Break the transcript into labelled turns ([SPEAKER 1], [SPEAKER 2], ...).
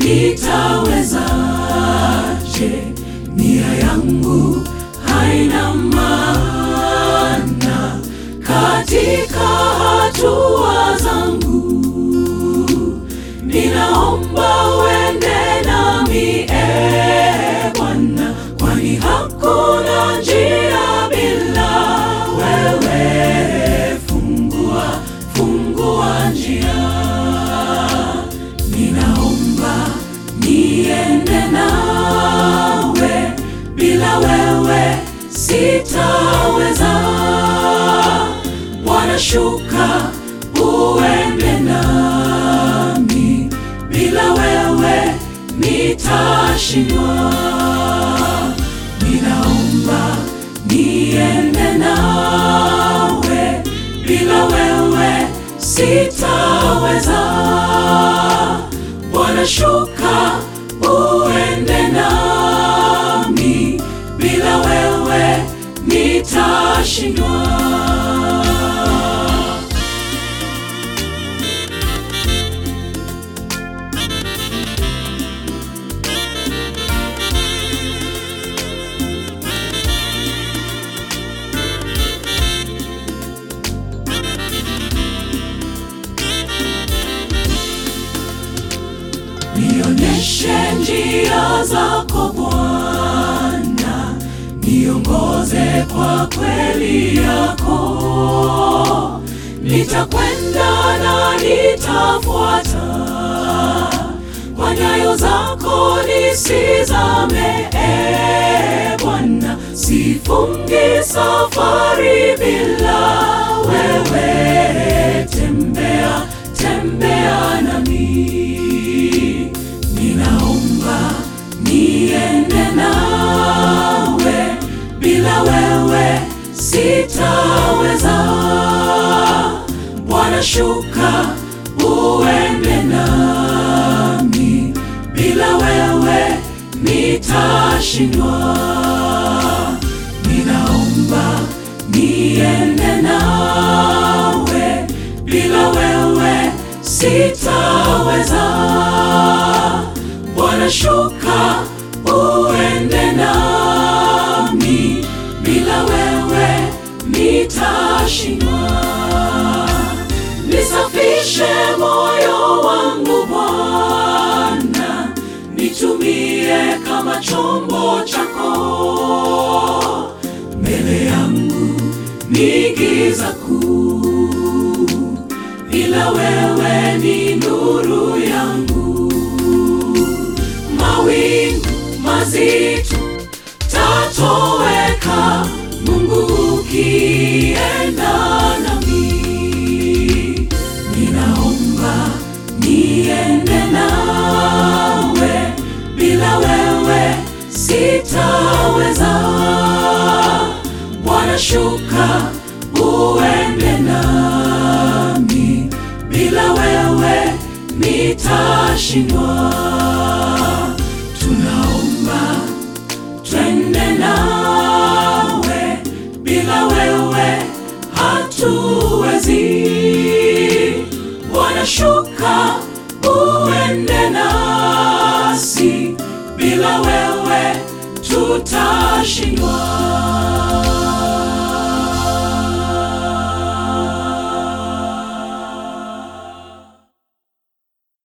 [SPEAKER 1] nitawezaje? Nia yangu haina maana katika hatua zangu. Ninaomba uende nami, Bwana, kwani hakuna njia bila wewe. Fungua njia. Ninaomba niende nawe, bila wewe sitaweza. Bwana, shuka uende nami, bila wewe nitashindwa. Ninaomba niende nawe, bila wewe sitaweza. Bwana, shuka uende nami, bila wewe nitashindwa. Nionyeshe njia zako Bwana, niongoze kwa kweli yako. Nitakwenda na nitafuata kwa nyayo zako, nisizame, Bwana. Sifungi safari bila wewe, tembea nami. Ninaomba niende nawe, bila wewe sitaweza. Bwana, shuka uende nami, bila wewe nitashindwa. Ninaomba niende nawe, bila wewe sitaweza. Bwana, shuka uende nami, bila wewe nitashindwa. Nisafishe moyo wangu Bwana, nitumie kama chombo chako. Mbele yangu ni giza kuu, bila wewe ni nuru yangu. Mawingu mazito tatoweka, Mungu ukienda nami. Ninaomba niende nawe, bila wewe sitaweza. Bwana, shuka uende nami, bila wewe nitashindwa. Tunaomba twende nawe, bila wewe hatuwezi. Bwana, shuka uende nasi, bila wewe tutashindwa.